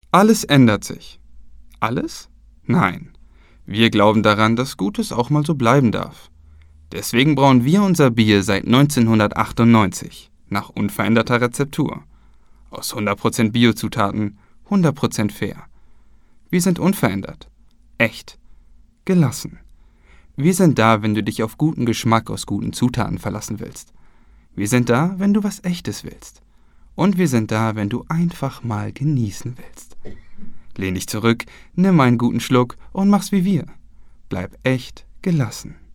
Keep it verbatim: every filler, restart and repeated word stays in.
Alles ändert sich. Alles? Nein. Wir glauben daran, dass Gutes auch mal so bleiben darf. Deswegen brauen wir unser Bier seit neunzehnhundertachtundneunzig nach unveränderter Rezeptur. Aus hundert Prozent Biozutaten, hundert Prozent fair. Wir sind unverändert. Echt. Gelassen. Wir sind da, wenn du dich auf guten Geschmack aus guten Zutaten verlassen willst. Wir sind da, wenn du was Echtes willst. Und wir sind da, wenn du einfach mal genießen willst. Lehn dich zurück, nimm einen guten Schluck und mach's wie wir. Bleib echt gelassen.